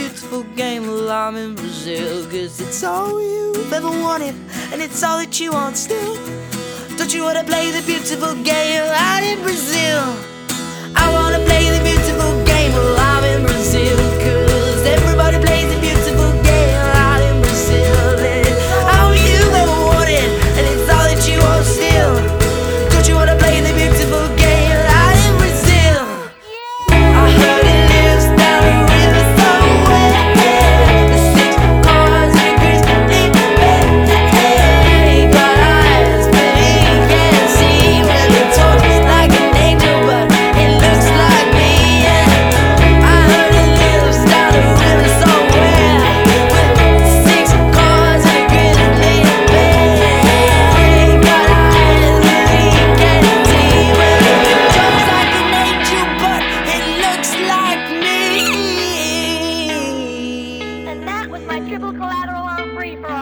beautiful game. Well, I'm in Brazil, 'cause it's all you've ever wanted, and it's all that you want still. Don't you wanna play the beautiful game out in Brazil? I wanna play the beautiful game. Well, I'm in Brazil, 'cause everybody plays the beautiful game out in Brazil. It's all you've ever wanted, and it's all that you want still. Don't you wanna play the beautiful game out in Brazil? I heard it lives down the river somewhere. The 6 cars and a grizzly bear. Got eyes, but he can't see. Well, it talks like an angel, but it looks like me. I heard it lives down the river somewhere. With 6 cars and a grizzly bear. Got eyes, but he can't see. Well, it talks like an angel, but it looks like me. And that was my triple collateral on free for